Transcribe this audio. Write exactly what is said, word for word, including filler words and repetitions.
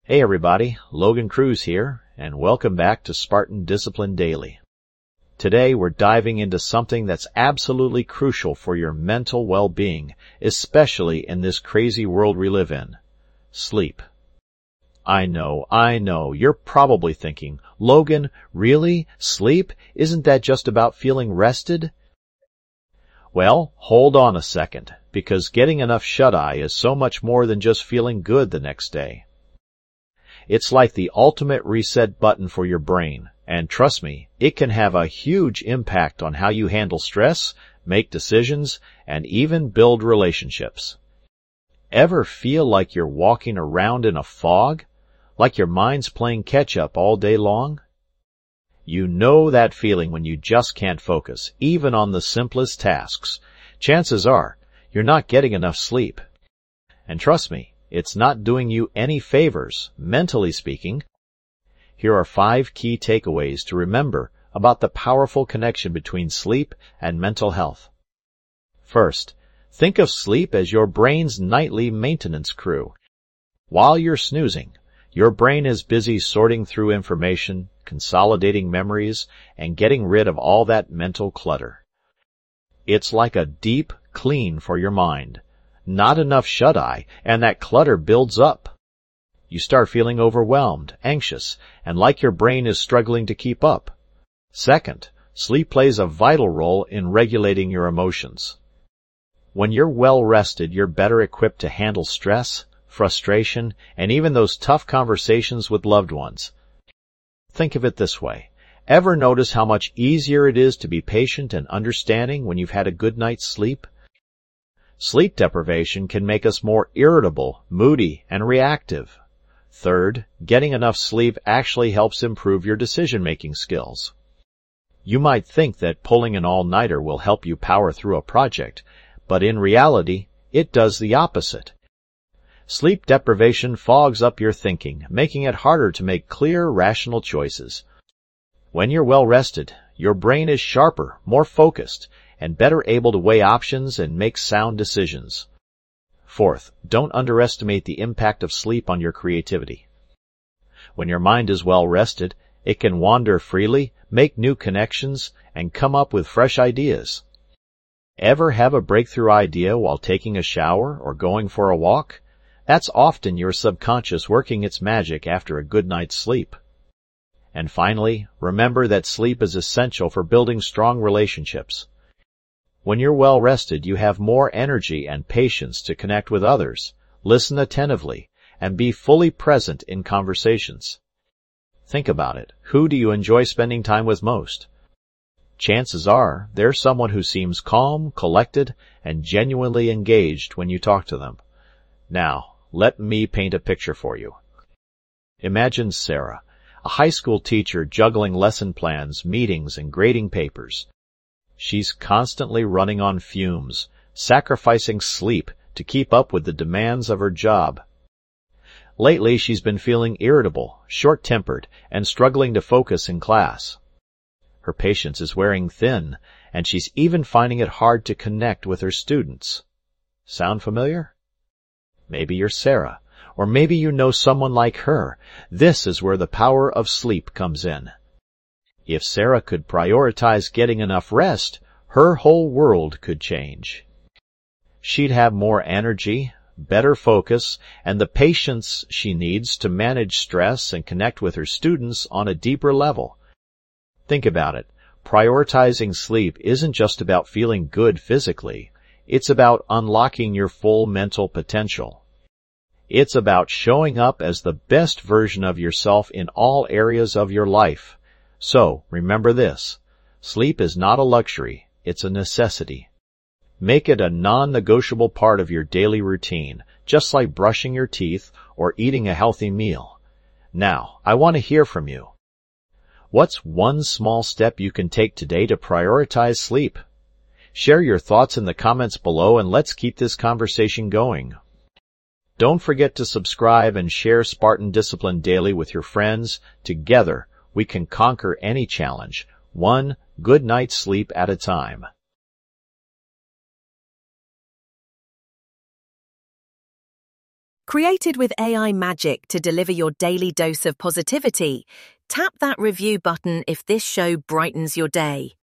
Hey everybody, Logan Cruz here, and welcome back to Spartan Discipline Daily. Today we're diving into something that's absolutely crucial for your mental well-being, especially in this crazy world we live in. Sleep. I know, I know, you're probably thinking, Logan, really? Sleep? Isn't that just about feeling rested? Well, hold on a second, because getting enough shut-eye is so much more than just feeling good the next day. It's like the ultimate reset button for your brain, and trust me, it can have a huge impact on how you handle stress, make decisions, and even build relationships. Ever feel like you're walking around in a fog? Like your mind's playing catch-up all day long? You know that feeling when you just can't focus, even on the simplest tasks. Chances are, you're not getting enough sleep. And trust me, it's not doing you any favors, mentally speaking. Here are five key takeaways to remember about the powerful connection between sleep and mental health. First, think of sleep as your brain's nightly maintenance crew. While you're snoozing, your brain is busy sorting through information, consolidating memories, and getting rid of all that mental clutter. It's like a deep clean for your mind. Not enough shut-eye, and that clutter builds up. You start feeling overwhelmed, anxious, and like your brain is struggling to keep up. Second, sleep plays a vital role in regulating your emotions. When you're well rested, you're better equipped to handle stress, frustration, and even those tough conversations with loved ones. Think of it this way. Ever notice how much easier it is to be patient and understanding when you've had a good night's sleep? Sleep deprivation can make us more irritable, moody, and reactive. Third, getting enough sleep actually helps improve your decision-making skills. You might think that pulling an all-nighter will help you power through a project, but in reality, it does the opposite. Sleep deprivation fogs up your thinking, making it harder to make clear, rational choices. When you're well rested, your brain is sharper, more focused, and better able to weigh options and make sound decisions. Fourth, don't underestimate the impact of sleep on your creativity. When your mind is well rested, it can wander freely, make new connections, and come up with fresh ideas. Ever have a breakthrough idea while taking a shower or going for a walk? That's often your subconscious working its magic after a good night's sleep. And finally, remember that sleep is essential for building strong relationships. When you're well rested, you have more energy and patience to connect with others, listen attentively, and be fully present in conversations. Think about it. Who do you enjoy spending time with most? Chances are, they're someone who seems calm, collected, and genuinely engaged when you talk to them. Now, let me paint a picture for you. Imagine Sarah, a high school teacher juggling lesson plans, meetings, and grading papers. She's constantly running on fumes, sacrificing sleep to keep up with the demands of her job. Lately, she's been feeling irritable, short-tempered, and struggling to focus in class. Her patience is wearing thin, and she's even finding it hard to connect with her students. Sound familiar? Maybe you're Sarah, or maybe you know someone like her. This is where the power of sleep comes in. If Sarah could prioritize getting enough rest, her whole world could change. She'd have more energy, better focus, and the patience she needs to manage stress and connect with her students on a deeper level. Think about it. Prioritizing sleep isn't just about feeling good physically. It's about unlocking your full mental potential. It's about showing up as the best version of yourself in all areas of your life. So, remember this. Sleep is not a luxury, it's a necessity. Make it a non-negotiable part of your daily routine, just like brushing your teeth or eating a healthy meal. Now, I want to hear from you. What's one small step you can take today to prioritize sleep? Share your thoughts in the comments below and let's keep this conversation going. Don't forget to subscribe and share Spartan Discipline Daily with your friends. Together, we can conquer any challenge, one good night's sleep at a time. Created with A I magic to deliver your daily dose of positivity, tap that review button if this show brightens your day.